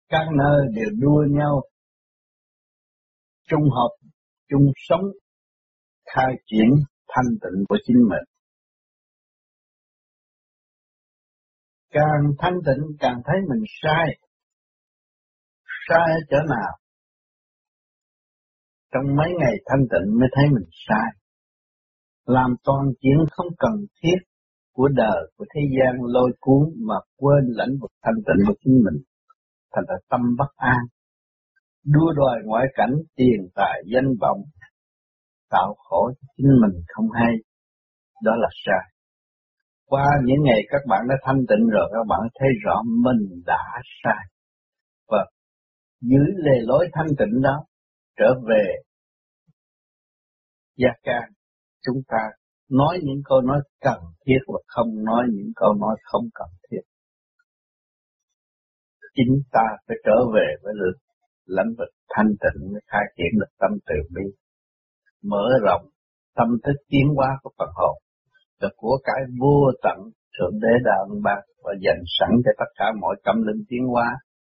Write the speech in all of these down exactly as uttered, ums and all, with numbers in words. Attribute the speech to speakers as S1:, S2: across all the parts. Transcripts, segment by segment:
S1: các nơi đều đua nhau chung hợp, chung sống, khai triển thanh tịnh của chính mình. Càng thanh tịnh càng thấy mình sai. Sai ở chỗ nào? Trong mấy ngày thanh tịnh mới thấy mình sai. Làm toàn chuyện không cần thiết của đời, của thế gian lôi cuốn mà quên lãnh vực thanh tịnh của chính mình. Thành ra tâm bất an, đua đòi ngoại cảnh, tiền tài, danh vọng, tạo khổ cho chính mình không hay. Đó là sai. Qua những ngày các bạn đã thanh tịnh rồi, các bạn thấy rõ mình đã sai. Và giữ lề lối thanh tịnh đó, trở về gia can, chúng ta nói những câu nói cần thiết và không nói những câu nói không cần thiết. Chính ta phải trở về với lãnh vực thanh tịnh mới khai triển được tâm từ bi, mở rộng tâm thức tiến hóa của phần hồn, là của cái vô tận Thượng Đế đã ân ban và dành sẵn cho tất cả mọi tâm linh tiến hóa.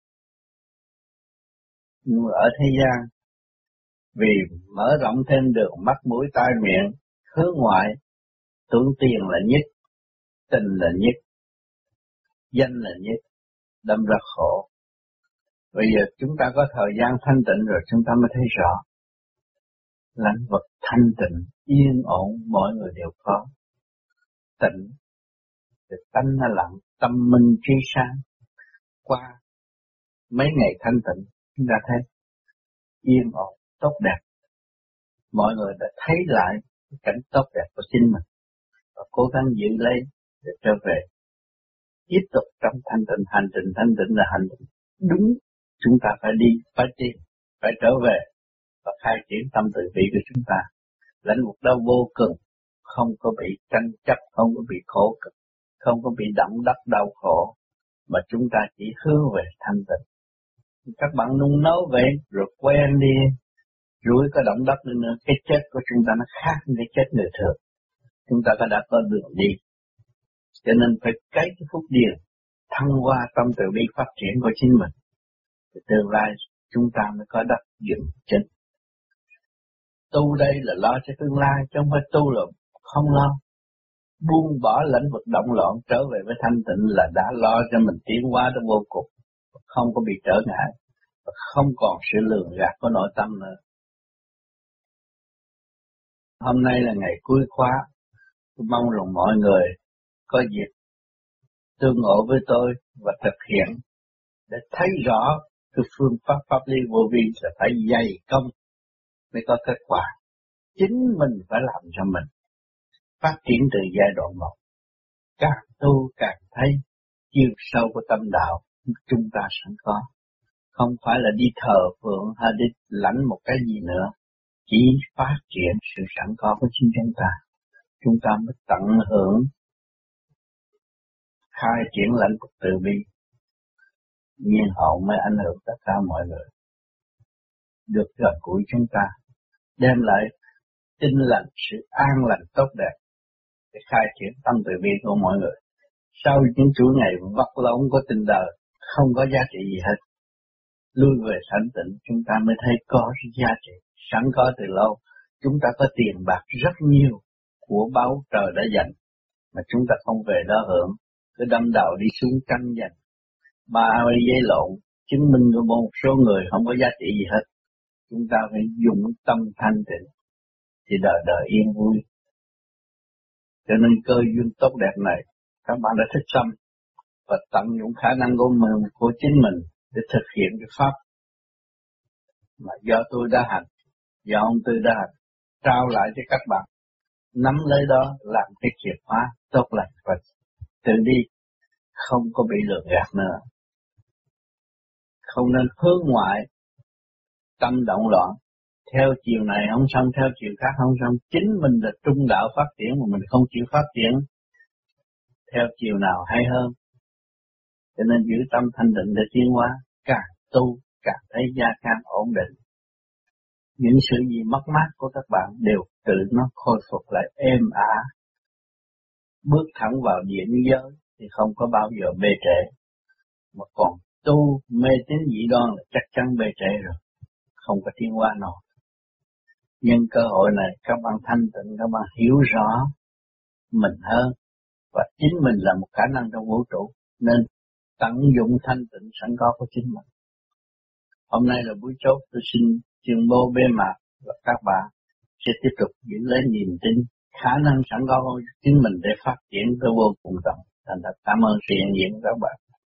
S1: Nhưng ở thế gian, vì mở rộng thêm đường mắt mũi tai miệng, hướng ngoại, tưởng tiền là nhất, tình là nhất, danh là nhất, đâm ra khổ. Bây giờ chúng ta có thời gian thanh tịnh rồi, chúng ta mới thấy rõ. Lãnh vực thanh tịnh, yên ổn, mọi người đều có. Tịnh, thì tánh nó lặng, tâm minh trí sáng. Qua mấy ngày thanh tịnh, chúng ta thấy yên ổn, tốt đẹp. Mọi người đã thấy lại cái cảnh tốt đẹp của chính mình và cố gắng giữ lấy để trở về. Tiếp tục trong thanh tịnh, hành trình thanh tịnh là hành trình đúng. Chúng ta phải đi, phải tiến, phải trở về và khai triển tâm từ bi của chúng ta. Lãnh vực đó vô cùng, không có bị tranh chấp, không có bị khổ cực, không có bị động đất đau khổ, mà chúng ta chỉ hướng về thanh tịnh. Các bạn nung nấu vậy rồi quen đi, rủi có động đất nữa, cái chết của chúng ta nó khác với cái chết người thường. Chúng ta đã có đường đi, cho nên phải cấy cái phúc điền, thăng hoa tâm từ bi phát triển của chính mình. Thì tương lai chúng ta mới có đất dựng chân. Tu đây là lo cho tương lai, chứ không phải tu là không lo. Buông bỏ lãnh vực động loạn trở về với thanh tịnh là đã lo cho mình tiến hóa đến vô cùng, không có bị trở ngại, và không còn sự lường gạt của nội tâm nữa. Hôm nay là ngày cuối khóa, tôi mong rằng mọi người có dịp tương ngộ với tôi và thực hiện để thấy rõ cái phương pháp pháp lý vô vi là phải dày công mới có kết quả. Chính mình phải làm cho mình phát triển từ giai đoạn một. Càng tu càng thấy chiều sâu của tâm đạo chúng ta sẵn có. Không phải là đi thờ phượng hay đi lãnh một cái gì nữa. Chỉ phát triển sự sẵn có của chính chúng ta. Chúng ta mới tận hưởng khai triển lãnh vực từ bi. Nhiên hậu mới ảnh hưởng tất cả mọi người. Được gần gũi chúng ta. Đem lại tinh lành, sự an lành tốt đẹp để khai triển tâm từ bi của mọi người. Sau những chuỗi ngày vật lộn của tình đời không có giá trị gì hết. Lui về thanh tịnh chúng ta mới thấy có giá trị. Sẵn có từ lâu, chúng ta có tiền bạc rất nhiều của báu trời đã dành, mà chúng ta không về đó hưởng, cứ đâm đầu đi xuống tranh giành. Ba giấy lộn, chứng minh của một số người không có giá trị gì hết. Chúng ta phải dùng tâm thanh tịnh, thì đời đời yên vui. Cho nên cơ duyên tốt đẹp này, các bạn đã thích tâm và tận dụng khả năng của mình, của chính mình để thực hiện cái pháp mà do tôi đã hành, do ông Tư đã hành, trao lại cho các bạn. Nắm lấy đó làm cái chìa khóa tốt lành và tự đi, không có bị lừa gạt nữa. Không nên hướng ngoại, tâm động loạn, theo chiều này không xong, theo chiều khác không xong. Chính mình là trung đạo phát triển mà mình không chịu phát triển, theo chiều nào hay hơn. Cho nên giữ tâm thanh định để tiến hóa, càng tu càng thấy gia can ổn định. Những sự gì mất mát của các bạn đều tự nó khôi phục lại êm ả. Bước thẳng vào điển giới thì không có bao giờ bê trễ, mà còn tu mê tín dị đoan là chắc chắn bê trễ rồi, không có tiến hóa nổi. Nhưng cơ hội này các bạn thanh tịnh, các bạn hiểu rõ mình hơn, và chính mình là một khả năng trong vũ trụ, nên tận dụng thanh tịnh sẵn có của chính mình. Hôm nay là buổi chốt, tôi xin tuyên bố bế mạc và các bạn sẽ tiếp tục giữ lấy niềm tin, khả năng sẵn có của chính mình để phát triển tới vô cùng tận. Thành thật cảm ơn sự hiện diện của các bạn.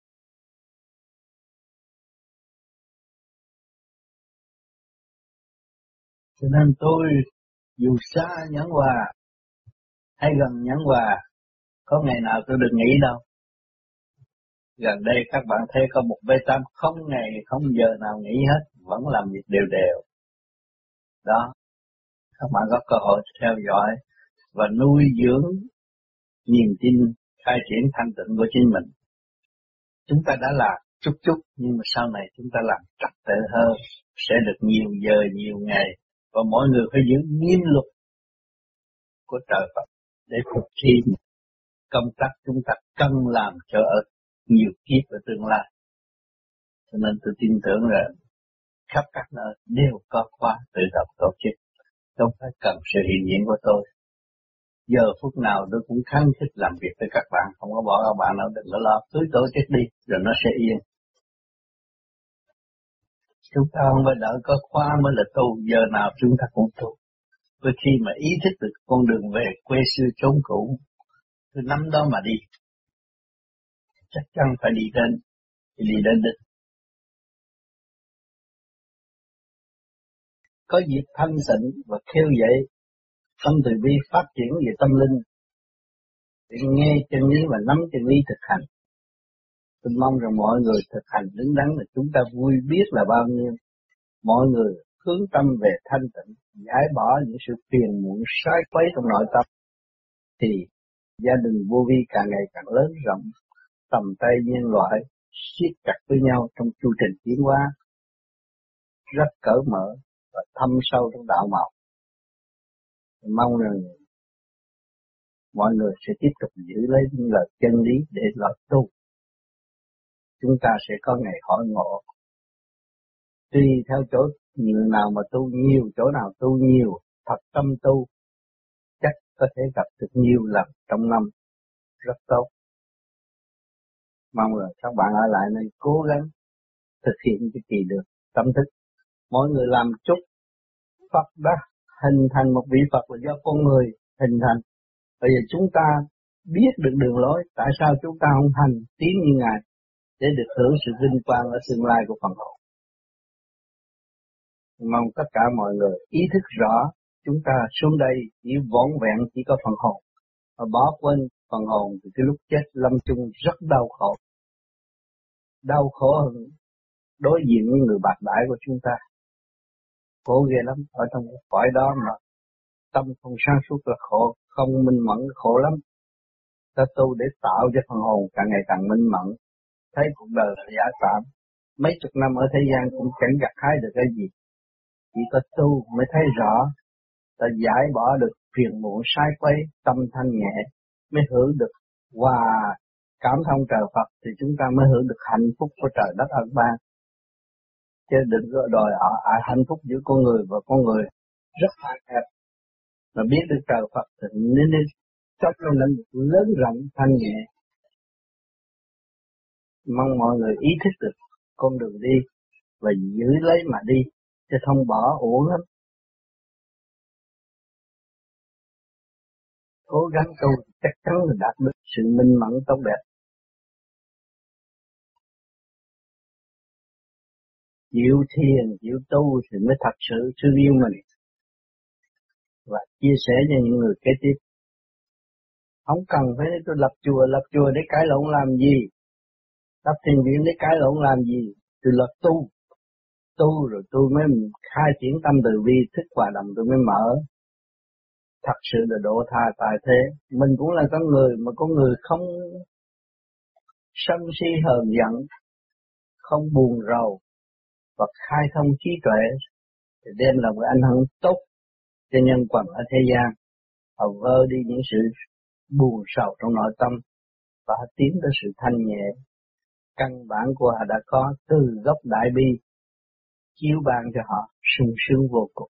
S1: Cho nên tôi dù xa nhẫn hòa hay gần nhẫn hòa, có ngày nào tôi được nghỉ đâu. Gần đây các bạn thấy có một bê tam không ngày không giờ nào nghỉ hết, vẫn làm việc đều đều. Đó, các bạn có cơ hội theo dõi và nuôi dưỡng niềm tin khai triển thanh tịnh của chính mình. Chúng ta đã làm chút chút, nhưng mà sau này chúng ta làm trật tự hơn, sẽ được nhiều giờ, nhiều ngày, và mọi người phải giữ nghiêm luật của trời Phật để thực thi công tác chúng ta cần làm cho ở nhiều kiếp ở tương lai. Cho nên tôi tin tưởng là khắp các nơi đều có khóa tự động tổ chức, không phải cần sự hiện diện của tôi. Giờ phút nào tôi cũng khăng khít làm việc với các bạn, không có bỏ các bạn đâu, đừng có lo, cứ tổ chức đi rồi nó sẽ yên. Chúng ta không phải đợi có khóa mới là tu, giờ nào chúng ta cũng tu. Với khi mà ý thức được con đường về quê xưa chốn cũ, cứ nắm đó mà đi, chắc chắn phải đi đến, thì đi đến đích. Có dịp thanh tịnh và khêu dậy tâm từ bi phát triển về tâm linh, để nghe chân lý và nắm chân lý thực hành. Tôi mong rằng mọi người thực hành đứng đắn là chúng ta vui biết là bao nhiêu. Mọi người hướng tâm về thanh tịnh, giải bỏ những sự phiền muộn sai quấy trong nội tâm, thì gia đình vô vi càng ngày càng lớn rộng, tầm tay nhân loại siết chặt với nhau trong chu trình tiến hóa rất cởi mở và thâm sâu trong đạo mạo. Mong rằng mọi người sẽ tiếp tục giữ lấy những lời chân lý để lo tu. Chúng ta sẽ có ngày hội ngộ. Tùy theo chỗ nhiều nào mà tu nhiều, chỗ nào tu nhiều, thật tâm tu, chắc có thể gặp được nhiều lần trong năm, rất tốt. Mong rằng các bạn ở lại nên cố gắng thực hiện cái kỳ được tâm thức. Mỗi người làm chút, Phật đã hình thành một vị Phật là do con người hình thành. Bây giờ chúng ta biết được đường lối, tại sao chúng ta không hành tiến như Ngài để được hưởng sự vinh quang ở tương lai của phần hồn. Mong tất cả mọi người ý thức rõ, chúng ta xuống đây chỉ vỏn vẹn chỉ có phần hồn, và bỏ quên phần hồn thì cái lúc chết lâm chung rất đau khổ. Đau khổ hơn đối diện với người bạc đãi của chúng ta. Khổ ghê lắm, ở trong cái cõi đó mà tâm không sáng suốt là khổ, không minh mẫn khổ lắm. Ta tu để tạo cho phần hồn càng ngày càng minh mẫn, thấy cuộc đời là giả tạm. Mấy chục năm ở thế gian cũng chẳng gặt hái được cái gì. Chỉ có tu mới thấy rõ, ta giải bỏ được phiền muộn sai quấy, tâm thanh nhẹ, mới hưởng được hòa cảm thông trời Phật, thì chúng ta mới hưởng được hạnh phúc của trời đất ân ban. Chứ đừng có đòi hỏi à, hạnh phúc giữa con người và con người rất hạn hẹp. Mà biết được trời Phật thì nên nên chấp lên lãnh vực lớn rộng thanh nhẹ. Mong mọi người ý thức được con đường đi và giữ lấy mà đi, chứ không bỏ uổng lắm. Cố gắng tu chắc chắn là đạt được sự minh mẫn tốt đẹp. Chịu thiền, chịu tu thì mới thật sự thương yêu mình và chia sẻ cho những người kế tiếp. Không cần phải tôi lập chùa, lập chùa để cãi lộn làm gì, lập thiền viện để cãi lộn làm gì, tôi lập tu, tu rồi tôi mới khai triển tâm từ bi, thức hòa đồng tôi mới mở. Thật sự là độ tha tài thế, mình cũng là con người mà con người không sân si hờn giận, không buồn rầu và khai thông trí tuệ thì đem lại một ảnh hưởng tốt cho nhân quần ở thế gian. Họ vơ đi những sự buồn sầu trong nội tâm và họ tiến tới sự thanh nhẹ căn bản của họ đã có từ gốc đại bi chiếu ban cho họ sung sướng vô cùng.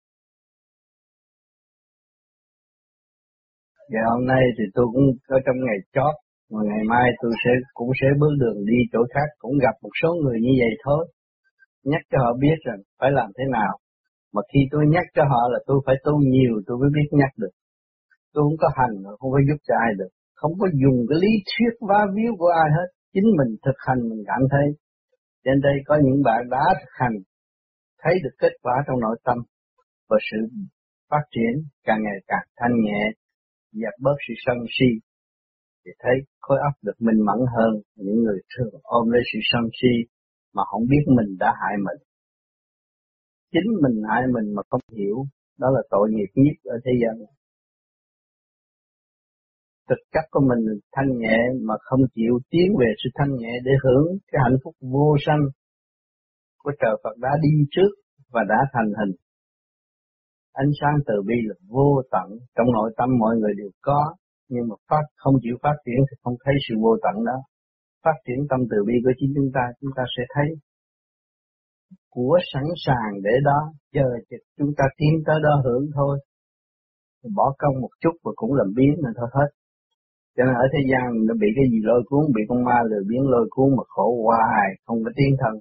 S1: Và hôm nay thì tôi cũng ở trong ngày chót, mà ngày mai tôi sẽ cũng sẽ bước đường đi chỗ khác, cũng gặp một số người như vậy thôi. Nhắc cho họ biết rằng phải làm thế nào. Mà khi tôi nhắc cho họ là tôi phải tu nhiều tôi mới biết nhắc được. Tôi không có hành, không có giúp cho ai được. Không có dùng cái lý thuyết vá víu của ai hết. Chính mình thực hành mình cảm thấy. Trên đây có những bạn đã thực hành, thấy được kết quả trong nội tâm và sự phát triển càng ngày càng thanh nhẹ, dẹp bớt sự sân si, thì thấy khối óc được minh mẫn hơn những người thường ôm lấy sự sân si mà không biết mình đã hại mình. Chính mình hại mình mà không hiểu, đó là tội nghiệp nhất ở thế gian. Thực chất của mình thanh nhẹ mà không chịu tiến về sự thanh nhẹ để hưởng cái hạnh phúc vô sanh của trời Phật đã đi trước và đã thành hình. Ánh sáng từ bi là vô tận, trong nội tâm mọi người đều có, nhưng mà phát không chịu phát triển thì không thấy sự vô tận đó. Phát triển tâm từ bi của chính chúng ta, chúng ta sẽ thấy của sẵn sàng để đó, chờ chúng ta tiến tới đó hưởng thôi. Bỏ công một chút và cũng làm biến là thôi hết. Cho nên ở thế gian nó bị cái gì lôi cuốn, bị con ma lừa biến lôi cuốn mà khổ hoài, không có tiến thân.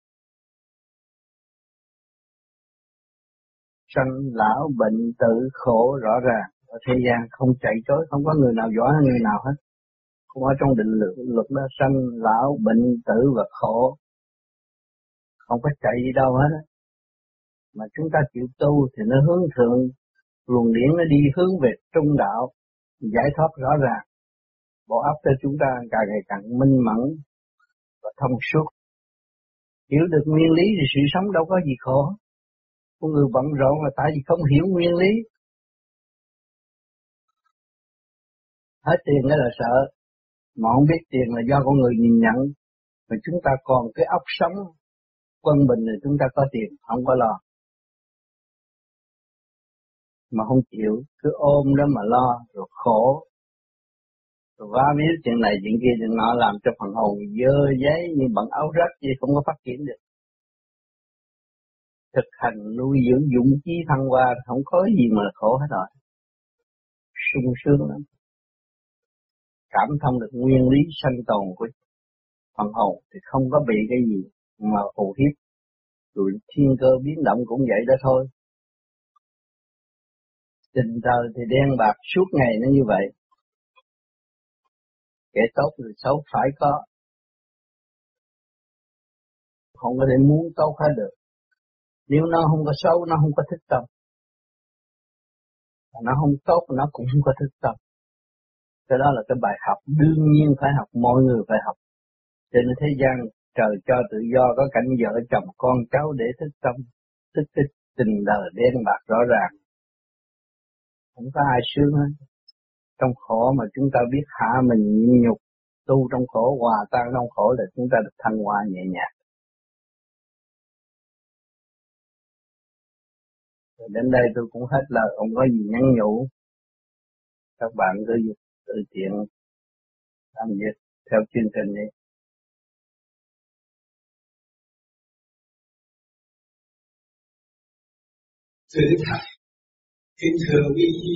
S1: Sanh lão bệnh tử khổ rõ ràng, ở thế gian không chạy trối, không có người nào giỏi hơn người nào hết. Không ở trong định luật, luật đó, sanh lão bệnh tử và khổ. Không có chạy gì đâu hết á. Mà chúng ta chịu tu thì nó hướng thượng, luồng điển nó đi hướng về trung đạo, giải thoát rõ ràng. Bộ óc cho chúng ta càng ngày càng minh mẫn và thông suốt. Hiểu được nguyên lý thì sự sống đâu có gì khổ. Con người bận rộn là tại vì không hiểu nguyên lý. Hết tiền đó là sợ, mà không biết tiền là do con người nhìn nhận. Mà chúng ta còn cái óc sống quân bình thì chúng ta có tiền, không có lo. Mà không chịu, cứ ôm đó mà lo, rồi khổ. Rồi vá víu chuyện này chuyện kia chuyện nọ làm cho phần hồn dơ giấy như bận áo rách chứ không có phát triển được. Thực hành nuôi dưỡng dũng chí thăng hoa không có gì mà khổ hết rồi. Sung sướng lắm. Cảm thông được nguyên lý sanh tồn của phần hồn thì không có bị cái gì mà hù hiếp. Rồi thiên cơ biến động cũng vậy đó thôi. Tình trời thì đen bạc suốt ngày nó như vậy. Kẻ tốt thì xấu phải có. Không có thể muốn tốt hết được. Nếu nó không có xấu, nó không có thích tâm. Nó không tốt, nó cũng không có thích tâm. Cái đó là cái bài học đương nhiên phải học, mọi người phải học. Cho nên thế gian trời cho tự do, có cảnh vợ chồng con cháu để thích tâm, thích cái tình đời đen bạc rõ ràng. Không có ai sướng hết. Trong khổ mà chúng ta biết hạ mình nhịn nhục, tu trong khổ, hòa tan trong khổ là chúng ta được thăng hoa nhẹ nhàng. Rồi đến đây tôi cũng hết lời, không có gì nhắn nhủ. Các bạn cứ tự tiện làm việc theo chương trình đi.
S2: Thưa Đức Thầy, kính thưa quý vị,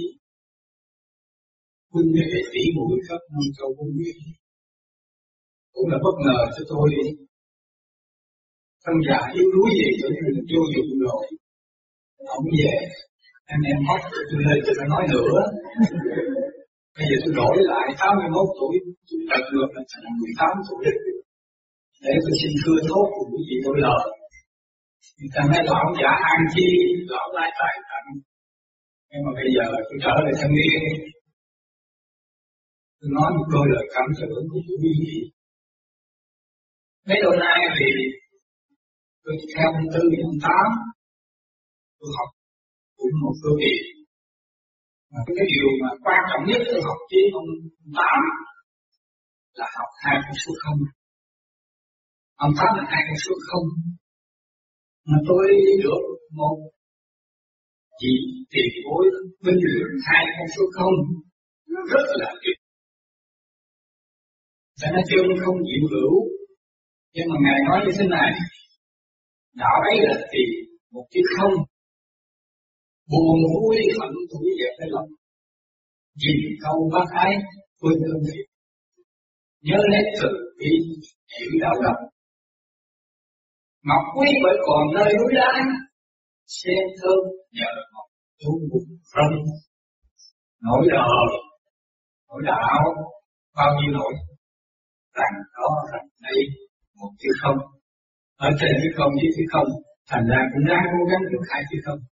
S2: huynh đệ tỷ muội khắp năm châu bốn biển, cũng là bất ngờ cho tôi. Thân già yếu đuối gì cho nên là vô dụng rồi. Ông về, anh em mất tôi lên cho nó nói nữa. Bây giờ tôi đổi lại tám mươi mốt tuổi, tôi trật ngược là thành mười tám tuổi. Để tôi xin thưa thốt của quý vị tôi lời. Người ta nói lão giả an chi, lão lai tài tận. Nhưng mà bây giờ tôi trở lại thanh niên. Tôi nói một câu lời cảm tưởng của quý vị. Mấy lâu nay thì tôi theo ông Tư, ông Tám, tôi học cũng một cơ kỳ. Mà cái điều mà quan trọng nhất tôi học với ông Tám là học hai con số không. Ông Tám là hai con số không. Mà tôi được một chị tiền bối vinh dự hai con số không rất là tuyệt. Cho nên chân không chịu hữu, Nhưng mà Ngài nói như thế này, đạo ấy là thì một chữ không, buồn vui hận thủy dẹp cái lòng, dìm câu bác ái quên hương vị, nhớ nét từ bi hiểu đạo lòng. Ngọc quý bởi còn nơi núi đá, sen thơm nhờ ngọc tu buồn râm. Nỗi đời, nỗi đạo, bao nhiêu nỗi, rằng đó rằng đây một chữ không. Ở trên chữ không với chữ không, thành ra cũng đang cố gắng được hai chữ không.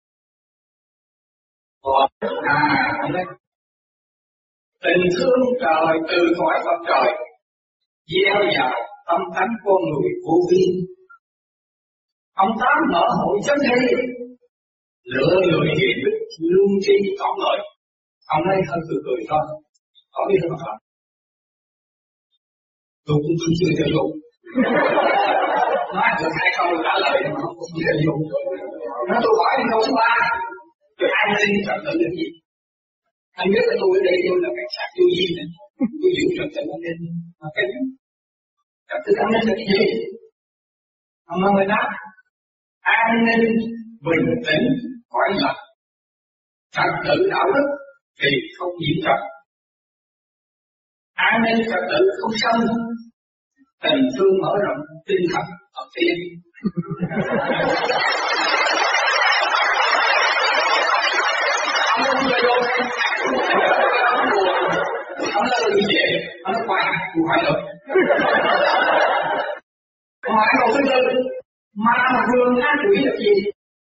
S2: Còn à, đấy, tình thương trời từ cõi Phật trời, gieo vào tâm tánh con người vô vi. Ông Tám mở hội chấm thi, lựa người hiền đức lương tri tỏ ngợi. Ông ấy hơi cười cười thôi, có biết không ạ? Tôi cũng chưa chưa cho dùng. Nói được hai câu trả lời mà không có chưa dùng. Nói tôi hỏi đi câu số ba, tôi an ninh trật tự là gì? Anh biết là tôi ở đây tôi là cảnh sát vô vi này, tôi giữ trật tự an ninh. Mà cái trật tự an ninh là cái gì? Ông nói người đáp, an ninh bình tĩnh cõi lòng, trật tự đạo đức thì không nhiễm trật, an ninh trật tự không xâm, tình thương mở rộng tinh thần ở tiên. Ông không chơi luôn, ông nói tôi về, ông nói khoan, tôi hỏi được. Ông hỏi câu thứ tư, ma vương ác quỷ là gì?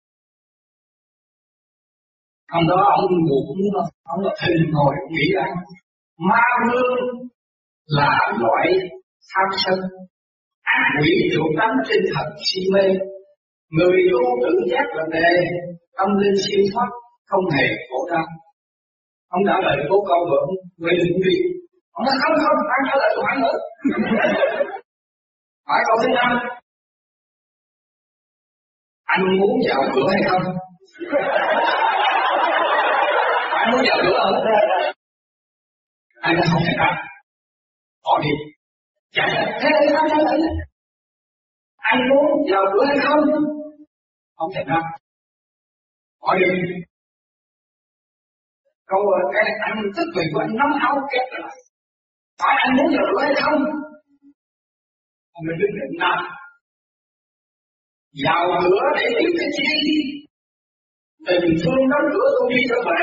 S2: Ông đó ông buộc nó, ông là thình ngồi ông nghĩ rằng ma vương là loại tham sân, ác quỷ chủ tánh tinh thần si mê, người tu tự giác là đề, tâm linh siêu thoát, không hề khổ đau. Ông trả lời cố câu rồi ông quay lưng đi. Ông nói không không, anh trả lời tôi hỏi nữa. Hỏi câu thứ năm, anh muốn vào cửa hay không? Anh muốn vào cửa không? Anh nói không thể nào. Hỏi đi. Trả lời, thế thì sao trả lời? Anh muốn vào cửa hay không? Không thể nào. Hỏi đi. Câu cái anh tức vì của anh nóng áo kép lại. Hỏi anh muốn vào cửa hay không? Ông mới đứng định nào. Vào cửa để hiểu cái chi? Tình thương đóng cửa tôi đi trở về.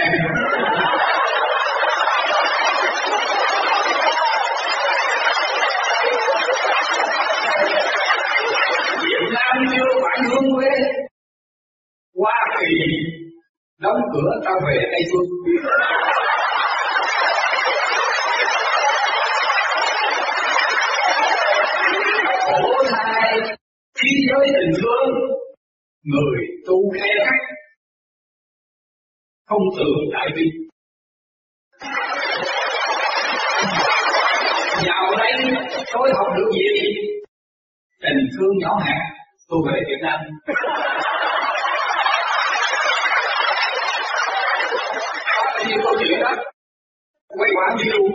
S2: Việt Nam chưa phải hướng quê, Hoa Kỳ đóng cửa ta về Tây Phương. Khổ thay khi giới tình thương, người tu khe khắc, không tưởng đại bi. Vào đây tôi học được gì? Tình thương nhỏ hẹp, tôi về Việt Nam. Thì câu chuyện đó, quay qua đi luôn.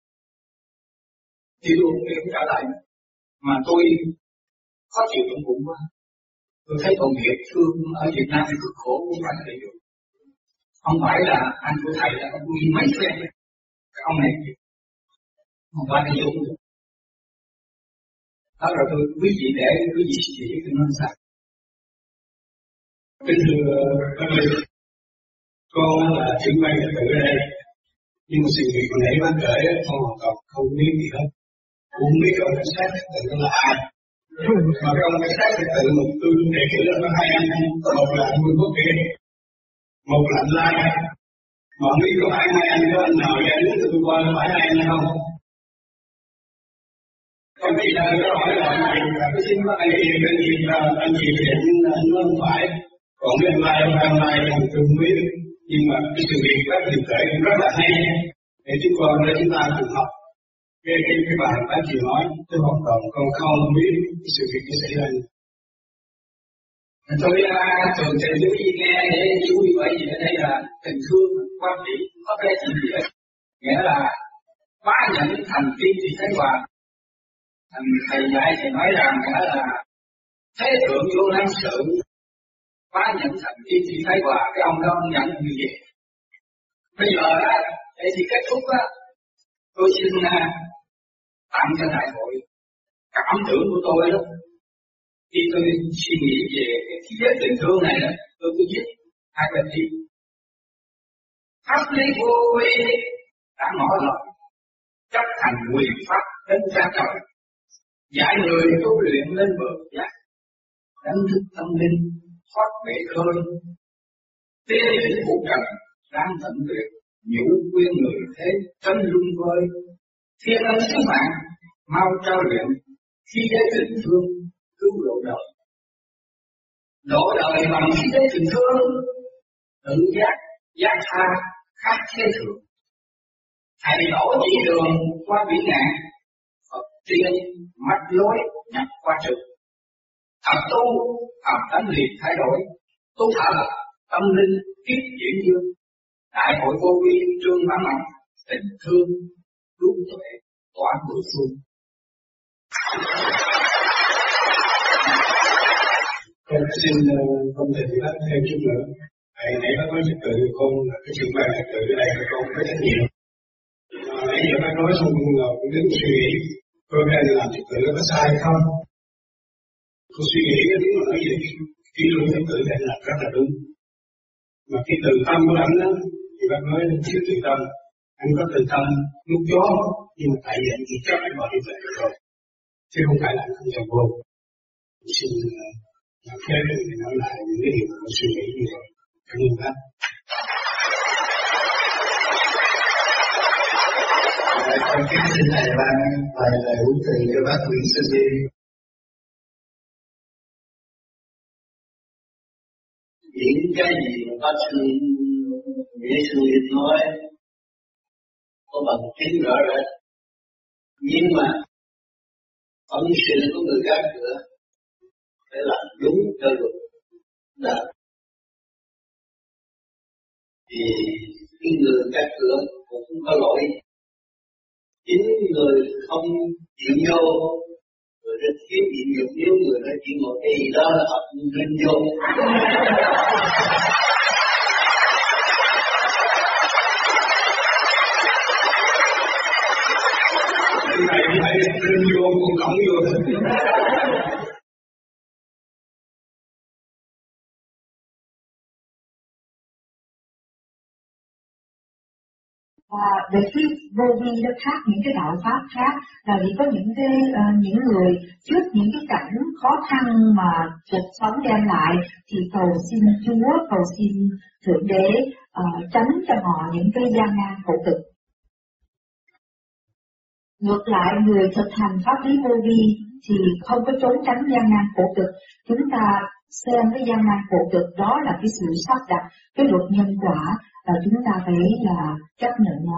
S2: Đi luôn thì không trả lời. Mà tôi khó chịu trong bụng quá. Tôi thấy còn nghiệp thương ở Việt Nam thì cực khổ cũng phải là được. Không phải là anh của thầy là ông nguyên mấy phen. Cái ông này không phải là dụng. Đó rồi tôi quý vị để quý vị chỉ tôi nói sao. Kính thưa các vị, con là trưởng ban trật tự ở đây, nhưng mà sự việc hồi nãy bác kể con hoàn toàn không biết gì hết, cũng không biết ông cảnh sát trật tự là ai. Mà cái ông cảnh sát trật tự một tôi luôn đề cử là có hai anh, một là anh Vương Quốc Kiệt, một là anh Lai. Mà không biết có phải hai anh có anh nào ra đứng từ tôi qua phải hai anh hay không? Không biết là nó hỏi là anh chị là cái xin bác anh chị anh chị là anh chị thì anh nó không phải. Còn cái anh Lai ông anh Lai thì tôi không biết. Nhưng mà cái sự việc bác thực kể cũng rất là hay. Để chúng con để chúng ta cùng học. Cái cái cái bài bác chị nói tôi hoàn toàn con không biết cái sự việc nó xảy ra. Tôi thường thì chú ý nghe để chú ý vậy gì ở đây là tình thương quan điểm có cái gì vậy? Nghĩa là bá nhận thành tiên thì thấy hòa, Thầy, thầy dạy thì nói rằng là thế thượng vô năng sự phá nhận thành chi thì thấy hòa, cái ông đó ông nhận như vậy. Bây giờ á, để thì kết thúc á, tôi xin uh, tặng cho đại hội cảm tưởng của tôi đó. Khi tôi suy nghĩ về cái thế giới tình thương này đó, tôi cứ viết hai bài thi. Pháp lý vô vi đã ngỏ lời chấp thành quyền pháp đến cha trời, dạy người tu luyện lên bờ giác, đánh thức tâm linh thoát bể khơi, tiến đến vũ trần đang tận tuyệt, nhũ quyên người thế chân luân vơi, thiên ân sứ mạng mau trao luyện, khi giới tình thương cứu độ đời, độ đời bằng khi giới tình thương, tự giác giác tha khác thế thường. Thầy đổ chỉ đường qua biển ngạn, Phật tiên mắt lối nhập qua trực. Thật tu, hợp tánh liền thay đổi, tu thả lập, tâm linh kiếp diễn dương. Đại hội vô vi trương văn mạnh, tình thương, cứu tuệ, tỏa mười phương.
S3: Con xin không thể bị bắt thêm chút nữa. Thầy nãy bác nói trật tự, con là cái trường ban trật tự ở đây là con có trách nhiệm. Nãy giờ bác nói xong con cũng đứng suy nghĩ, tôi đang làm trật tự có sai không? Con suy nghĩ đúng là nói về kỷ luật trật tự này là rất là đúng. Mà cái từ tâm của anh đó, thì bác nói là thiếu từ tâm. Anh có từ tâm lúc gió, nhưng mà tại vì anh chỉ chấp anh vào như vậy rồi. Chứ không phải là anh không chồng vô. Xin làm phép để nói lại những cái điều mà con suy nghĩ như vậy. Cảm ơn bác.
S4: Con kính xin thầy ban vài lời huấn từ cho bác Nguyễn Xuân Điên.
S1: Những cái gì mà bác sư Nguyễn Xuân Điên nói có bằng chứng rõ rệt, nhưng mà phận sự của người gác cửa phải làm đúng theo luật đạo. Thì cái người gác cửa cũng không có lỗi, chính người không chịu vô rồi rất thiếu nhịn nhục. Nếu người nói chuyện một cái gì đó là họ không linh vô.
S3: Thầy phải linh vô con cổng vô.
S5: Và về cái vô vi nó khác những cái đạo pháp khác là vì có những cái uh, những người trước những cái cảnh khó khăn mà cuộc sống đem lại thì cầu xin Chúa, cầu xin Thượng Đế uh, tránh cho họ những cái gian nan khổ cực. Ngược lại, người thực hành pháp lý vô vi thì không có trốn tránh gian nan khổ cực. Chúng ta xem cái gian nan khổ cực đó là cái sự sắp đặt, cái luật nhân quả, và chúng ta phải là chấp nhận nó.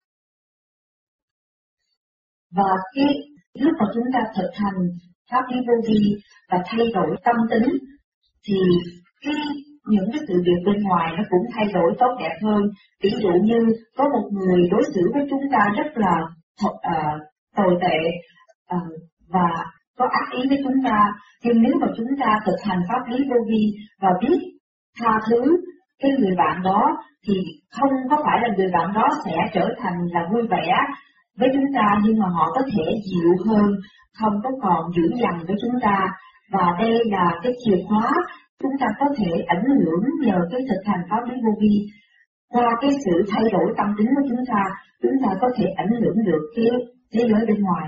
S5: Và cái lúc mà chúng ta thực hành pháp lý vô vi và thay đổi tâm tính thì cái những cái sự việc bên ngoài nó cũng thay đổi tốt đẹp hơn. Ví dụ như có một người đối xử với chúng ta rất là thật, uh, tồi tệ uh, và có ác ý với chúng ta, nhưng nếu mà chúng ta thực hành pháp lý vô vi và biết tha thứ cái người bạn đó thì không có phải là người bạn đó sẽ trở thành là vui vẻ với chúng ta, nhưng mà họ có thể dịu hơn, không có còn dữ dằn với chúng ta. Và đây là cái chìa khóa chúng ta có thể ảnh hưởng nhờ cái thực hành pháp lý vô vi. Qua cái sự thay đổi tâm tính của chúng ta, chúng ta có thể ảnh hưởng được cái thế giới bên ngoài.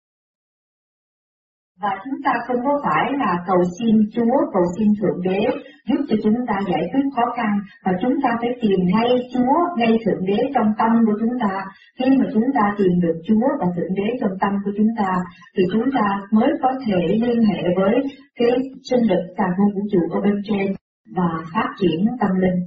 S5: Và chúng ta không có phải là cầu xin Chúa, cầu xin Thượng Đế giúp cho chúng ta giải quyết khó khăn, mà chúng ta phải tìm ngay Chúa, ngay Thượng Đế trong tâm của chúng ta. Khi mà chúng ta tìm được Chúa và Thượng Đế trong tâm của chúng ta, thì chúng ta mới có thể liên hệ với cái sinh lực càn khôn vũ trụ ở bên trên và phát triển tâm linh.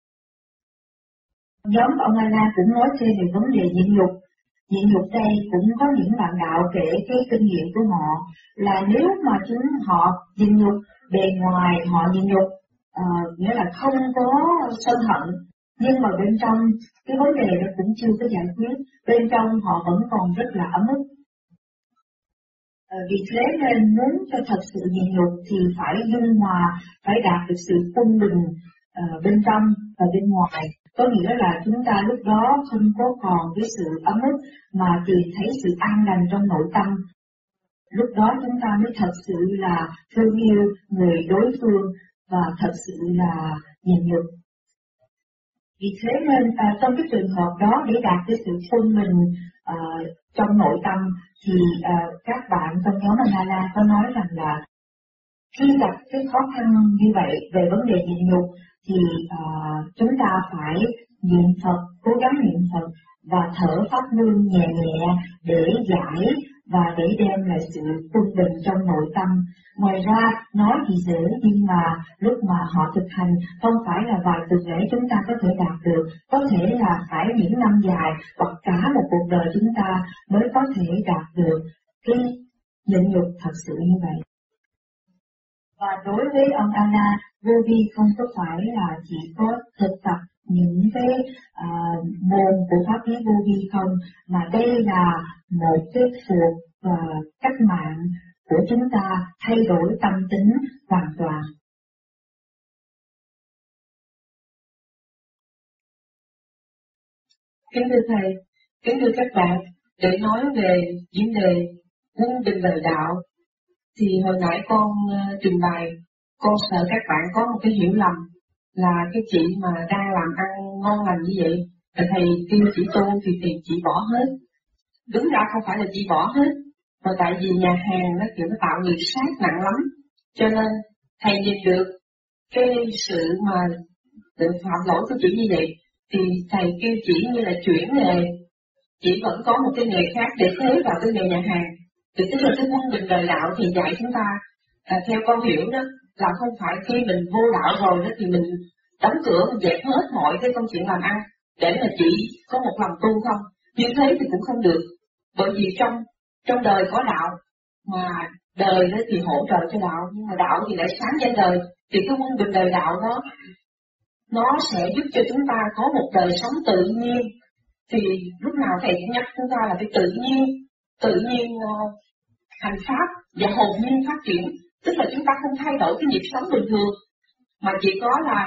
S5: Nhóm ông Anna cũng nói thêm về vấn đề nhịn nhục. Nhịn nhục đây cũng có những bạn đạo kể cái kinh nghiệm của họ là nếu mà chúng họ nhịn nhục, bề ngoài họ nhịn nhục, uh, nghĩa là không có sân hận, nhưng mà bên trong cái vấn đề nó cũng chưa có giải quyết, bên trong họ vẫn còn rất là ấm ức. À, vì thế nên muốn cho thật sự nhịn nhục thì phải dung hòa, phải đạt được sự quân bình uh, bên trong và bên ngoài. Có nghĩa là chúng ta lúc đó không có còn cái sự ấm ức mà tìm thấy sự an lành trong nội tâm. Lúc đó chúng ta mới thật sự là thương yêu người đối phương và thật sự là nhịn nhục. Vì thế nên à, trong cái trường hợp đó để đạt cái sự quân bình à, trong nội tâm thì à, các bạn trong nhóm Manala có nói rằng là khi gặp cái khó khăn như vậy về vấn đề nhịn nhục thì à, chúng ta phải niệm Phật, cố gắng niệm Phật và thở pháp luân nhẹ nhẹ để giải và để đem lại sự quân bình trong nội tâm. Ngoài ra, nói thì dễ nhưng mà lúc mà họ thực hành không phải là vài tuần lễ chúng ta có thể đạt được, có thể là phải những năm dài hoặc cả một cuộc đời chúng ta mới có thể đạt được cái nhịn nhục thật sự như vậy. Và đối với ông Anna, vô vi không có phải là chỉ có thực tập những cái uh, môn của pháp lý vô vi không, mà đây là một cái cuộc uh, cách mạng của chúng ta thay đổi tâm tính hoàn toàn.
S6: Kính thưa Thầy, kính thưa các bạn, để nói về vấn đề quân bình lời đạo, thì hồi nãy con uh, trình bày, con sợ các bạn có một cái hiểu lầm là cái chị mà đang làm ăn ngon lành như vậy, thầy kêu chị tu thì thì chị bỏ hết. Đúng ra không phải là chị bỏ hết, mà tại vì nhà hàng nó kiểu nó tạo nghiệp sát nặng lắm, cho nên thầy nhìn được cái sự mà tự phạm lỗi của chị như vậy, thì thầy kêu chị như là chuyển nghề, chị vẫn có một cái nghề khác để thế vào cái nghề nhà hàng. Thì tức là cái quân bình đời đạo thì dạy chúng ta, à, theo con hiểu đó, là không phải khi mình vô đạo rồi đó thì mình đóng cửa, mình dẹp hết mọi cái công chuyện làm ăn để mà chỉ có một lòng tu không. Như thế thì cũng không được, bởi vì trong trong đời có đạo, mà đời đó thì hỗ trợ cho đạo, nhưng mà đạo thì lại sáng danh đời, thì cái quân bình đời đạo đó nó sẽ giúp cho chúng ta có một đời sống tự nhiên. Thì lúc nào thầy cũng nhắc chúng ta là phải tự nhiên, tự nhiên uh, hành pháp và hồn nhiên phát triển. Tức là chúng ta không thay đổi cái nhịp sống bình thường, mà chỉ có là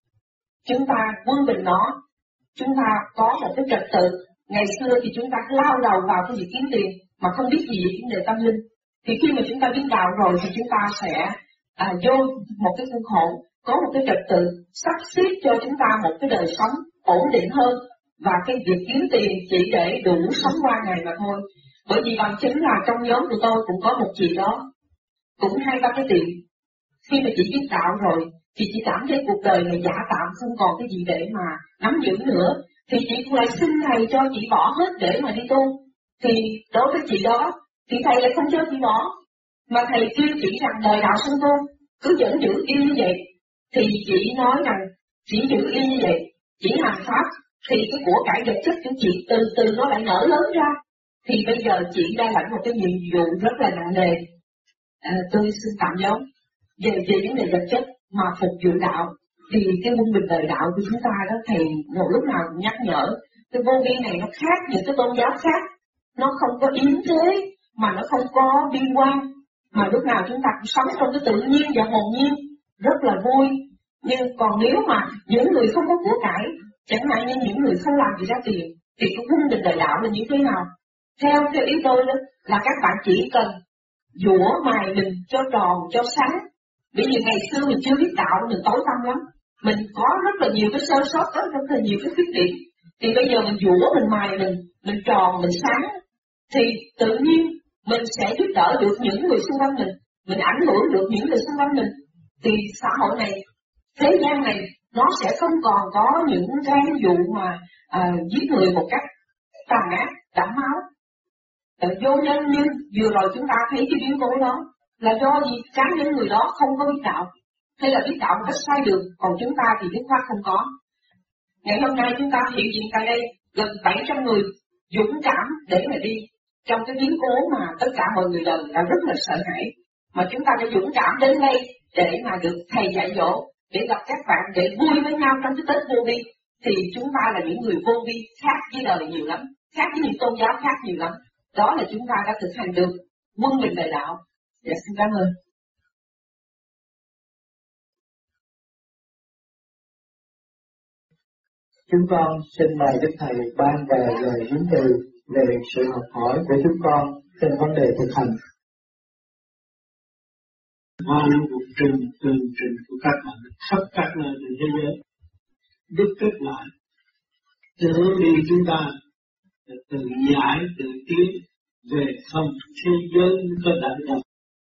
S6: chúng ta quân bình nó, chúng ta có một cái trật tự. Ngày xưa thì chúng ta lao đầu vào cái việc kiếm tiền mà không biết gì về vấn đề tâm linh. Thì khi mà chúng ta biết đạo rồi thì chúng ta sẽ à, vô một cái khuôn khổ, có một cái trật tự, sắp xếp cho chúng ta một cái đời sống ổn định hơn. Và cái việc kiếm tiền chỉ để đủ sống qua ngày mà thôi. Bởi vì bằng chứng là trong nhóm của tôi cũng có một chị đó, cũng hai ba cái tiền. Khi mà chị biết đạo rồi, thì chị cảm thấy cuộc đời này giả tạm, không còn cái gì để mà nắm giữ nữa. Thì chị cũng lại xin thầy cho chị bỏ hết để mà đi tu. Thì đối với chị đó, thì thầy lại không cho chị bỏ, mà thầy kêu chị rằng đời đạo sân tu, cứ vẫn giữ yên như vậy. Thì chị nói rằng chỉ giữ yên như vậy, chỉ hành pháp, thì cái của cải vật chất của chị từ từ nó lại nở lớn ra. Thì bây giờ chị đang lãnh một cái nhiệm vụ rất là nặng nề. À, tôi xin tạm giống về về vấn đề vật chất mà phục vụ đạo, thì cái quân bình đời đạo của chúng ta đó, thầy một lúc nào cũng nhắc nhở cái vô vi này nó khác những cái tôn giáo khác, nó không có yếm thế mà nó không có bi quan, mà lúc nào chúng ta cũng sống trong cái tự nhiên và hồn nhiên rất là vui. Nhưng còn nếu mà những người không có của cải, chẳng hạn như những người không làm gì ra tiền, thì cái quân bình đời đạo là như thế nào? Theo theo ý tôi đó là các bạn chỉ cần dũa mài mình cho tròn cho sáng. Bởi vì ngày xưa mình chưa biết đạo, mình tối tăm lắm, mình có rất là nhiều cái sơ sót, có rất là nhiều cái khuyết điểm. Thì bây giờ mình dũa, mình mài mình, mình tròn, mình sáng, thì tự nhiên mình sẽ giúp đỡ được những người xung quanh mình, mình ảnh hưởng được những người xung quanh mình. Thì xã hội này, thế gian này, nó sẽ không còn có những cái vụ mà à, giết người một cách tàn ác, đẫm máu, à, vô nhân. Như vừa rồi chúng ta thấy cái biến cố đó là do gì? Cá nhân người đó không có biết đạo, hay là biết đạo một cách sai đường, còn chúng ta thì biết khoát không có. Ngày hôm nay chúng ta hiện diện tại đây gần bảy trăm người dũng cảm để mà đi trong cái biến cố mà tất cả mọi người đời là rất là sợ hãi, mà chúng ta đã dũng cảm đến đây để mà được thầy dạy dỗ, để gặp các bạn, để vui với nhau trong cái Tết vô vi. Thì chúng ta là những người vô vi khác với đời nhiều lắm, khác với những tôn giáo khác nhiều lắm. Đó là chúng ta đã thực hành được quân bình đại đạo. Dạ xin cảm ơn.
S4: Chúng con xin mời Đức Thầy ban về lời huấn từ về sự học hỏi của chúng con trên vấn đề thực hành.
S3: Qua những cuộc trình tường trình của các bạn khắp các nơi trên thế giới, đúc kết lại từ hướng đi chúng ta là từ giải tự tiến về không thế giới có đại đồng.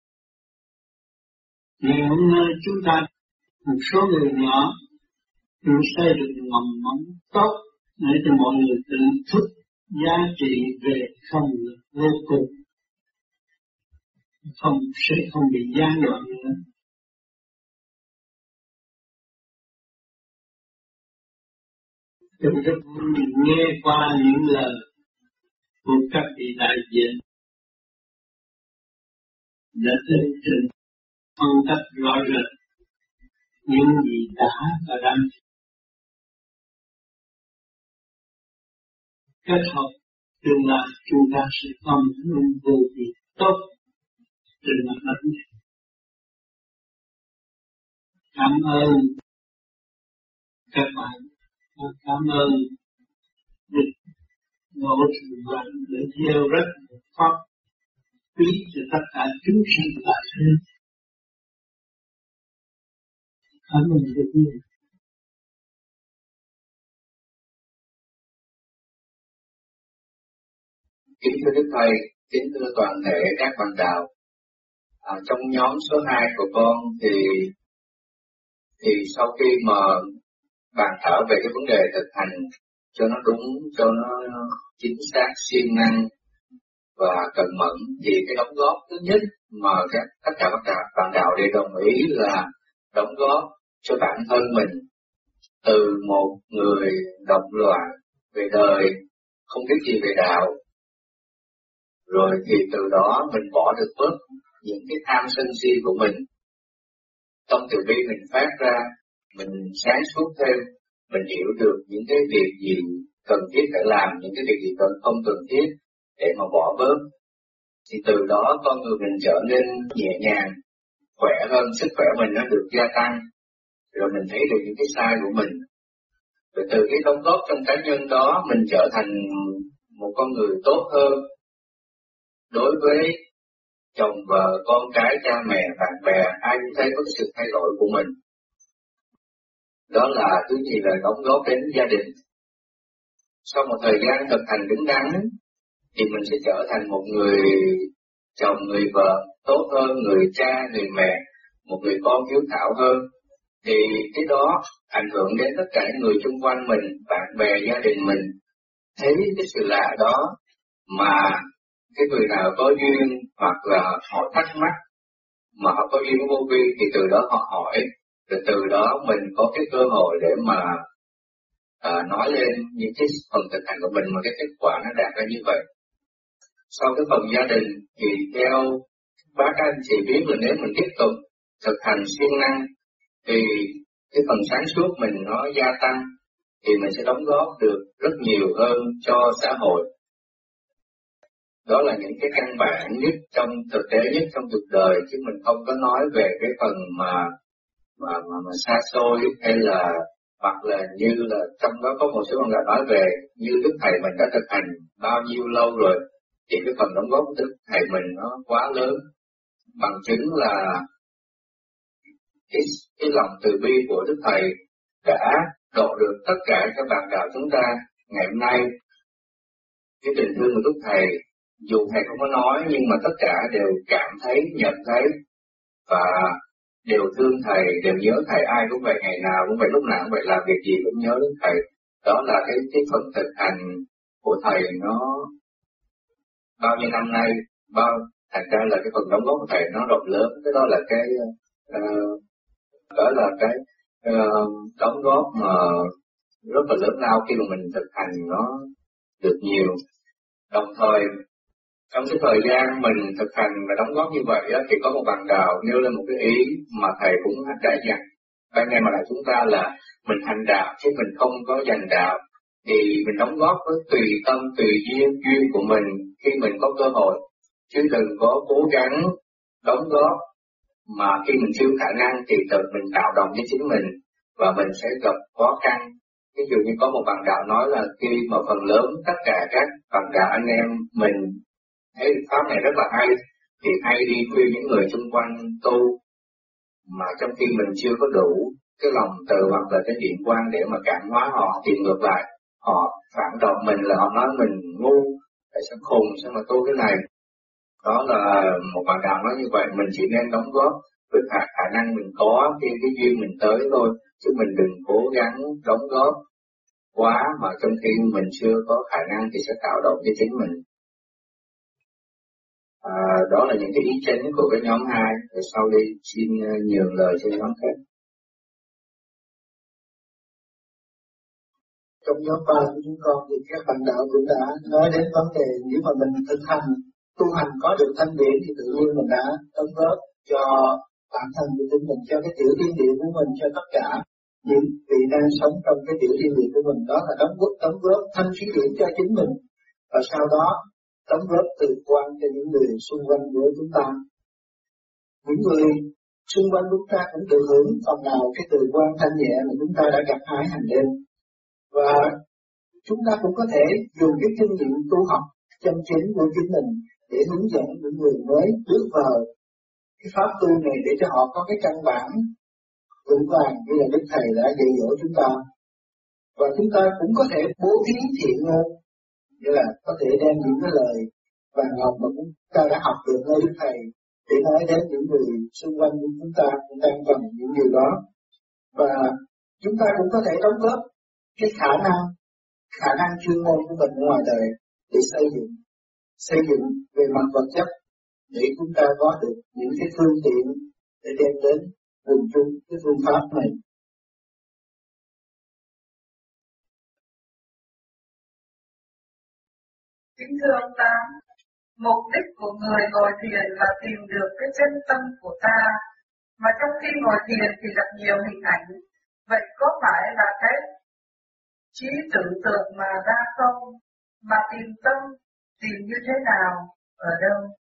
S3: Ngày hôm nay chúng ta một số người nhỏ cũng xây được mầm móng tốt để cho mọi người tự thức giá trị về không là vô cùng, không sẽ không bị gián đoạn nữa. Tôi rất vui nghe qua những lời của các vị đại diện đã tường trình phân tích rõ rệt những gì đã và đang kết hợp. Tương lai chúng ta sẽ có những vô vị tốt trên mặt đất này. Cảm ơn các bạn, cảm ơn Đức Ngộ Thường Văn để gieo rất một pháp quý cho tất cả chúng sinh tại thế. Cảm ơn rất nhiều.
S7: Kính thưa Đức Thầy, kính thưa toàn thể các bạn đạo. À, trong nhóm số hai của con thì thì sau khi mà bàn thảo về cái vấn đề thực hành cho nó đúng, cho nó chính xác, siêng năng và cẩn mẫn, thì cái đóng góp thứ nhất mà các tất cả các bạn đạo đều đồng ý là đóng góp cho bản thân mình từ một người độc loạn về đời, không biết gì về đạo. Rồi thì từ đó mình bỏ được bớt những cái tham sân si của mình. Trong từ bi mình phát ra, mình sáng suốt thêm, mình hiểu được những cái việc gì cần thiết phải làm, những cái việc gì cần không cần thiết để mà bỏ bớt. Thì từ đó con người mình trở nên nhẹ nhàng, khỏe hơn, sức khỏe mình nó được gia tăng. Rồi mình thấy được những cái sai của mình. Rồi từ cái đóng góp trong cá nhân đó, mình trở thành một con người tốt hơn đối với chồng vợ, con cái, cha mẹ, bạn bè, ai cũng thấy có cái sự thay đổi của mình. Đó là thứ gì là đóng góp đến gia đình. Sau một thời gian thực hành đứng đắn, thì mình sẽ trở thành một người chồng, người vợ tốt hơn, người cha, người mẹ, một người con hiếu thảo hơn. Thì cái đó ảnh hưởng đến tất cả những người xung quanh mình, bạn bè, gia đình mình. Thấy cái sự lạ đó mà cái người nào có duyên hoặc là họ thắc mắc mà họ có duyên vô vi thì từ đó họ hỏi, rồi từ đó mình có cái cơ hội để mà à, nói lên những cái phần thực hành của mình mà cái kết quả nó đạt ra như vậy. Sau cái phần gia đình thì theo bác anh chị biết là nếu mình tiếp tục thực hành siêng năng thì cái phần sáng suốt mình nó gia tăng, thì mình sẽ đóng góp được rất nhiều hơn cho xã hội. Đó là những cái căn bản nhất trong thực tế nhất trong cuộc đời, chứ mình không có nói về cái phần mà mà mà, mà xa xôi, hay là hoặc là như là trong đó có một số bạn đã nói về như Đức Thầy mình đã thực hành bao nhiêu lâu rồi, thì cái phần đóng góp của Đức Thầy mình nó quá lớn, bằng chứng là cái, cái lòng từ bi của Đức Thầy đã độ được tất cả các bạn đạo chúng ta ngày hôm nay. Cái tình thương của Đức Thầy, dù Thầy không có nói nhưng mà tất cả đều cảm thấy, nhận thấy và đều thương Thầy, đều nhớ Thầy, ai cũng vậy, ngày nào cũng vậy, lúc nào cũng vậy, làm việc gì cũng nhớ đến Thầy. Đó là cái, cái phần thực hành của Thầy nó bao nhiêu năm nay, bao thành ra là cái phần đóng góp của Thầy nó rộng lớn. Cái đó là cái uh, đó là cái uh, đóng góp mà rất là lớn lao khi mà mình thực hành nó được nhiều. Đồng thời trong cái thời gian mình thực hành và đóng góp như vậy á, thì có một bạn đạo nêu lên một cái ý mà Thầy cũng đã dặn ban ngày mà lại chúng ta là mình hành đạo chứ mình không có giành đạo, thì mình đóng góp với tùy tâm tùy duyên duyên của mình. Khi mình có cơ hội chứ đừng có cố gắng đóng góp mà khi mình chưa khả năng thì tự mình tạo động với chính mình và mình sẽ gặp khó khăn. Ví dụ như có một bạn đạo nói là khi mà phần lớn tất cả các bạn đạo anh em mình thấy pháp này rất là hay thì hay đi khuyên những người xung quanh tu, mà trong khi mình chưa có đủ cái lòng từ hoặc là cái điện quan để mà cảm hóa họ thì ngược lại họ phản động mình, là họ nói mình ngu, tại sao khùng, sao mà tu cái này. Đó là một bạn đạo nói như vậy, mình chỉ nên đóng góp với khả, khả năng mình có khi cái duyên mình tới thôi, chứ mình đừng cố gắng đóng góp quá mà trong khi mình chưa có khả năng thì sẽ tạo động cho chính mình. À, đó là những cái ý chính của cái nhóm hai, rồi sau đi xin nhường lời cho nhóm khác.
S4: Trong nhóm ba của chúng con thì các bạn đạo cũng đã nói đến vấn đề nếu mà mình thực hành, tu hành có được thanh điển thì tự nhiên mình đã đóng góp cho bản thân của chính mình, cho cái tiểu thiên địa của mình, cho tất cả những vị đang sống trong cái tiểu thiên địa của mình. Đó là đóng góp, đóng góp thanh khí điển cho chính mình, và sau đó đóng góp từ quan cho những người xung quanh của chúng ta. Những người xung quanh chúng ta cũng được hưởng phần nào cái từ quan thanh nhẹ mà chúng ta đã gặt hái hàng đêm. Và chúng ta cũng có thể dùng cái kinh nghiệm tu học chân chính của chính mình để hướng dẫn những người mới bước vào cái pháp tu này để cho họ có cái căn bản vững vàng như là Đức Thầy đã dạy dỗ chúng ta. Và chúng ta cũng có thể bố thí thiện ngôn, như là có thể đem những cái lời vàng ngọc mà chúng ta đã học được nơi Đức Thầy để nói đến những người xung quanh của chúng ta cũng đang cần những điều đó. Và chúng ta cũng có thể đóng góp cái khả năng, khả năng chuyên môn của mình ngoài đời để xây dựng, xây dựng về mặt vật chất để chúng ta có được những cái phương tiện để đem đến quần chúng cái phương pháp này.
S8: Kính thưa ông Tám, mục đích của người ngồi thiền là tìm được cái chân tâm của ta, mà trong khi ngồi thiền thì gặp nhiều hình ảnh, vậy có phải là cái trí tưởng tượng mà ra không? Mà tìm tâm, tìm như thế nào, ở đâu?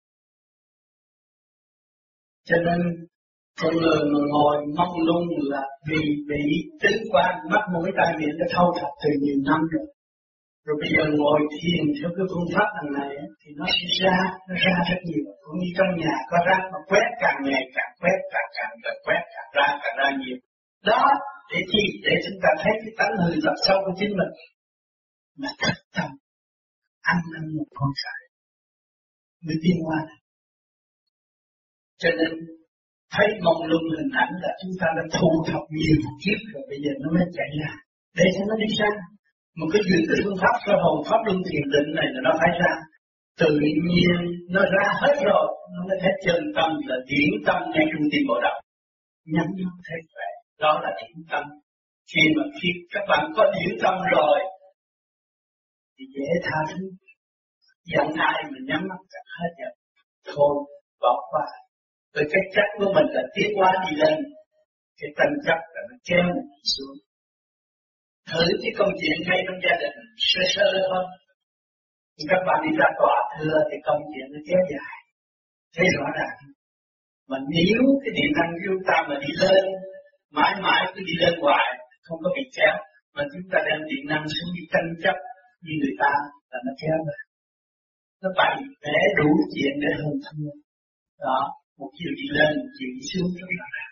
S9: Cho nên con người mà ngồi mong lung là vì bị tứ quan mắt mũi tai miệng đã thâu thập từ nhiều năm rồi. Rồi bây giờ ngồi thiền theo cái phương pháp lần này thì nó sẽ ra, nó ra rất nhiều. Cũng như trong nhà có rác mà quét càng ngày càng quét, càng càng càng quét, càng ra càng ra nhiều. Đó, để chi? Để chúng ta thấy cái tánh hư tật sâu của chính mình. Mà thật tâm, ăn năn một con sợi mới tiến qua này. Cho nên thấy mong lung hình ảnh là chúng ta đã thu thập nhiều kiếp rồi, bây giờ nó mới chạy ra để cho nó đi ra. Một cái gì cái phương pháp sơ hồn pháp luân thiền định này là nó phải ra, tự nhiên nó ra hết rồi, nó mới thấy chân tâm là điển tâm ngay trung tim bộ đầu, nhắm nhắm thấy vậy, đó là điển tâm. Khi mà khi các bạn có điển tâm rồi thì dễ tha thứ, giận ai mình nhắm mắt chặt hết giận, thôi bỏ qua. Với cái chất của mình là tiến hóa đi lên, cái tranh chấp là nó kéo mình đi xuống. Thử cái công chuyện ngay trong gia đình sơ sơ thôi. Các bạn đi ra tòa thưa thì công chuyện nó kéo dài, thấy rõ ràng. Mà nếu cái điện năng của chúng ta mà đi lên, mãi mãi cứ đi lên hoài, không có bị kéo, mà chúng ta đem điện năng xuống đi tranh chấp như người ta là nó kéo rồi. Nó bày vẽ đủ chuyện để hơn thua. Đó, một chiều đi lên, một chiều đi xuống rất là ràng.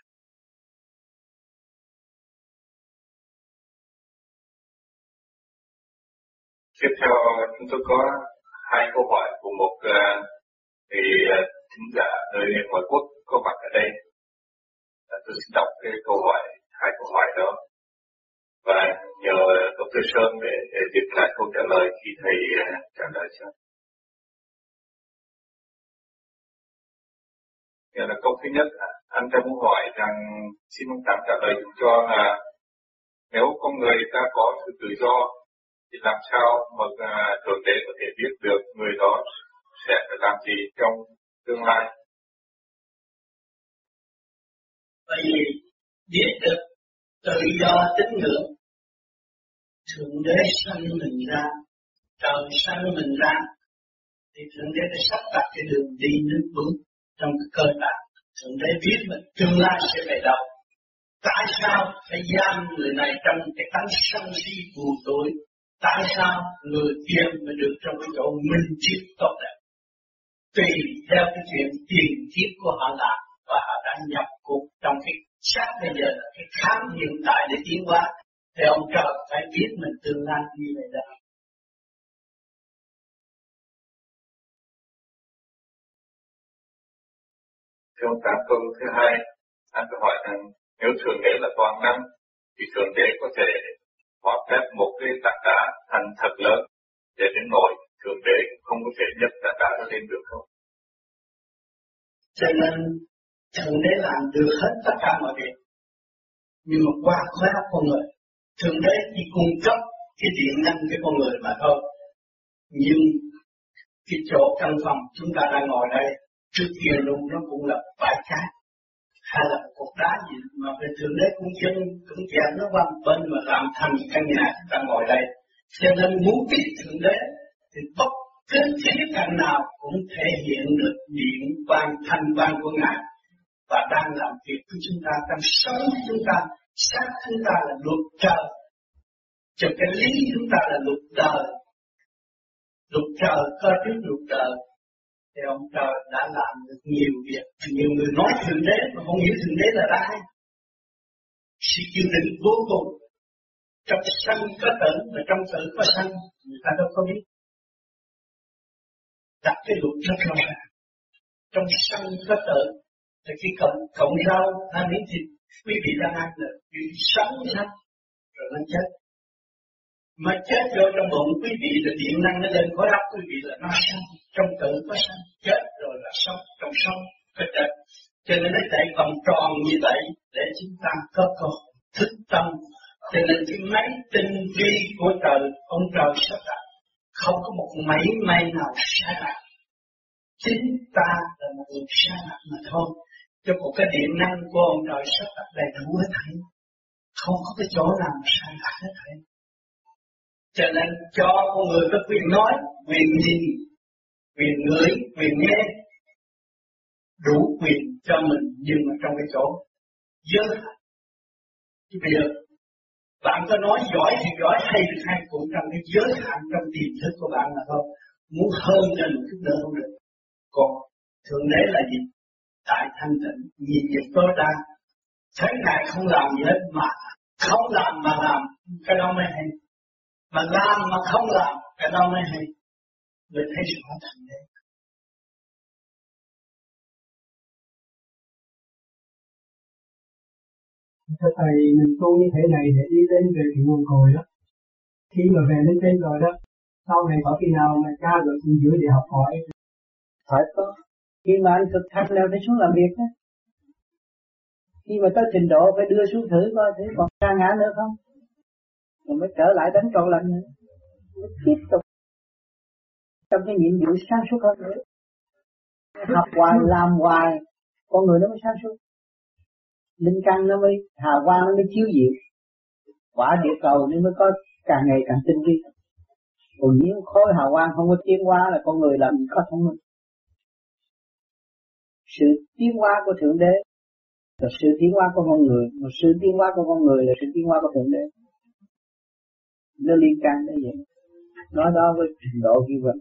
S10: Tiếp theo chúng tôi có hai câu hỏi của một vị uh, thính giả nơi ngoại quốc có mặt ở đây. Uh, tôi xin đọc cái câu hỏi, hai câu hỏi đó và nhờ Doctor Sơn để, để dịch lại câu trả lời khi thầy uh, trả lời cho. Giờ là câu thứ nhất, anh ta muốn hỏi rằng xin ông Tám trả lời cho là nếu con người ta có sự tự do thì làm sao mà Thượng Đế có thể biết được người đó sẽ phải làm gì trong tương lai?
S9: Bởi vì biết được tự do tín ngưỡng, Thượng Đế sanh mình ra, trời sanh mình ra, thì Thượng Đế đã sắp đặt cái đường đi nước bước trong cái cơ tạng. Thượng Đế biết mình tương lai sẽ về đâu. Tại sao phải giam người này trong cái tánh sân si buồn tối? Tại sao người kia mới được trong cái chỗ minh triết tốt đẹp? Tùy theo cái chuyện tiền kiếp của họ làm và họ đã nhập cuộc trong cái xác bây giờ là cái khám hiện tại để tiến hóa. Thì ông trời phải biết mình tương lai như vậy đó.
S10: Thưa ông Tám, câu thứ hai, anh phải hỏi rằng nếu Thượng Đế là toàn năng, thì Thượng Đế có thể hóa phép một cái tảng đá thành thật lớn để đến nỗi Thượng Đế không có thể nhấc tảng đá nó lên được không?
S9: Cho nên Thượng Đế làm được hết tất cả mọi việc, nhưng mà qua khối óc con người. Thượng Đế chỉ cung cấp cái điện năng cho con người mà thôi. Nhưng cái chỗ căn phòng chúng ta đang ngồi đây, trước kia luôn nó cũng là bãi cát hay là một cục đá gì mà về Thượng Đế cũng chân cũng chạm nó qua bên mà làm thành căn nhà chúng ta ngồi đây. Cho nên muốn biết Thượng Đế thì bất cứ thế căn nào cũng thể hiện được điện quang thanh quang của Ngài và đang làm việc của chúng ta, trong sống chúng ta, xác chúng ta là luật trời, cho cái lý chúng ta là luật đời. Luật trời có trước luật đời thì ông trời đã làm được nhiều việc. Nhiều người nói Thượng Đế mà không hiểu Thượng Đế là ai. Sự kiên định vô cùng. Trong sanh có tử và trong tử có sanh, người ta đâu có biết. Đặt cái luật rất rõ ràng. Trong sanh có tử thì khi cộng, cộng rau ăn miếng thịt quý vị đang ăn là quý vị sống sanh rồi nó chết. Mà chết rồi trong bụng quý vị là điện năng nó lên khối óc quý vị là nó sanh, trong tử có sanh, chết rồi là sống, trong sống có chết. Cho nên nó chạy vòng tròn như vậy để chúng ta có cơ hội thức tâm. Cho nên cái máy tinh vi của trời, ông trời sắp đặt, không có một máy may nào sai lạc. Chính ta là một người sai lạc mà thôi. Cho một cái điện năng của ông trời sắp đặt đầy đủ hết thảy, không có cái chỗ nào sai lạc hết thảy. Cho nên cho con người có quyền nói, quyền nhìn, quyền ngửi, quyền nghe, đủ quyền cho mình, nhưng mà trong cái chỗ giới hạn. Chứ bây giờ bạn có nói giỏi thì giỏi, hay thì hay, cũng trong cái giới hạn trong tiềm thức của bạn là thôi. Muốn hơn lên một chút nữa không được. Còn Thượng Đế là gì? Tại thanh tịnh, nhìn việc tối đa. Thấy Ngài không làm gì hết mà không làm mà làm, cái đó mới hay. Mà làm mà không làm, cái đó mới hay. Người thấy rõ Thượng Đế.
S3: Thưa Thầy, mình tu như thế này để đi đến về cái nguồn cội đó. Khi mà về đến trên rồi đó, sau này có khi nào mà ca được xuống dưới để học hỏi?
S1: Phải có. Khi mà anh thực hành nào phải xuống làm việc đó. Khi mà tới trình độ phải đưa xuống thử coi thử còn ca ngã nữa không. Rồi mới trở lại đánh trọn lành nữa. Mới tiếp tục trong cái nhiệm vụ sáng suốt hơn nữa. Học hoài, làm hoài, con người nó mới sáng suốt. Linh căn nó mới, hào quang nó mới chiếu diệu. Quả địa cầu nó mới có càng ngày càng tinh vi. Còn những khối hào quang không có tiến hóa là con người làm gì có thông minh. Sự tiến hóa của Thượng Đế là sự tiến hóa của con người, mà sự tiến hóa của con người là sự tiến hóa của Thượng Đế. Nó liên can đến vậy. Nói đó với trình độ như vậy.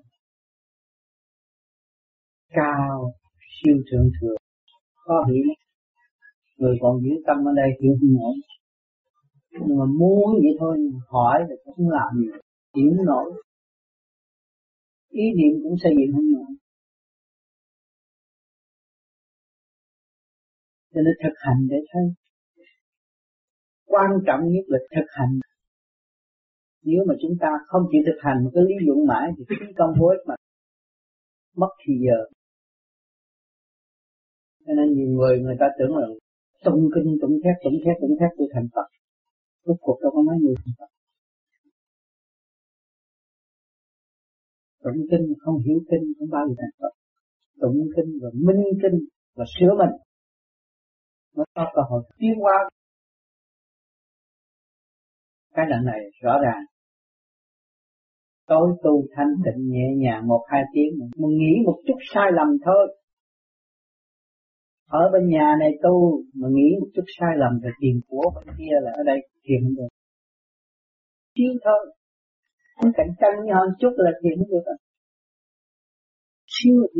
S1: Cao, siêu thượng thừa, khó hiểu. Người còn giữ tâm ở đây hiểu không nổi. Nhưng mà muốn vậy thôi, hỏi thì không làm gì, hiểu không nổi. Ý niệm cũng xây dựng không nổi. Cho nên thực hành để thấy. Quan trọng nhất là thực hành. Nếu mà chúng ta không chịu thực hành một cái lý luận mãi thì phí công vô ích mà mất thì giờ. Cho nên nhiều người người ta tưởng là tụng kinh, tụng thét, tụng thét, tụng thét của thành Phật. Rốt cuộc đâu có mấy người thành Phật. Tụng kinh không hiểu kinh không bao giờ thành Phật. Tụng kinh và minh kinh và sửa mình mới có cơ hội tiến hóa. Cái đoạn này rõ ràng.
S11: Tối tu thanh tịnh nhẹ nhàng một hai tiếng, mà nghĩ một chút sai lầm thôi. Ở bên nhà này tu mà nghĩ một chút sai lầm về tiền của bên kia là ở đây thiền không được. Chiếu thôi, không cạnh tranh nhau một chút là thiền không được. Chiếu thì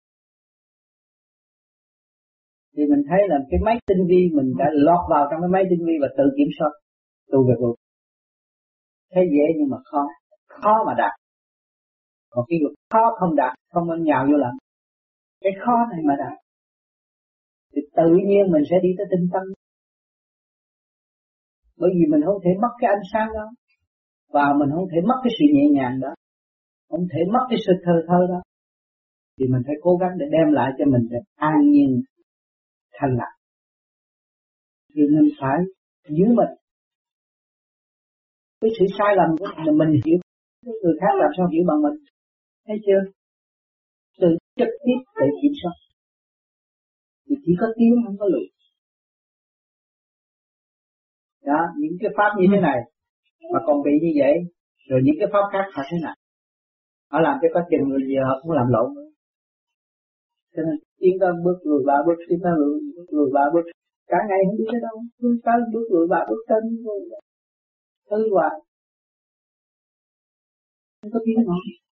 S11: thì mình thấy là cái máy tinh vi mình đã lọt vào trong cái máy tinh vi và tự kiểm soát tu về vô. Thấy dễ nhưng mà khó, khó mà đạt. Còn cái việc khó không đạt, không nên nhào vô làm. Cái khó này mà đạt, thì tự nhiên mình sẽ đi tới tinh tâm. Bởi vì mình không thể mất cái ánh sáng đó, và mình không thể mất cái sự nhẹ nhàng đó, không thể mất cái sự thơ thơ đó. Thì mình phải cố gắng để đem lại cho mình được an nhiên, thanh lặng. Thì mình phải giữ mình. Cái sự sai lầm của mình, mình hiểu, người khác làm sao hiểu bằng mình. Thấy chưa? Tự trực tiếp để kiểm soát. Thì chỉ có tiếng không có lụy. Đó, những cái pháp như thế này mà còn bị như vậy, rồi những cái pháp khác họ thế nào? Họ làm cho có chừng người gì họ cũng làm lộn nữa. Cho nên tiến tới bước lùi ba bước, tiến tới lùi, bước lùi ba bước, cả ngày không đi tới đâu, bước tới bước lùi ba bước tới thứ hoài, không có tiến nổi.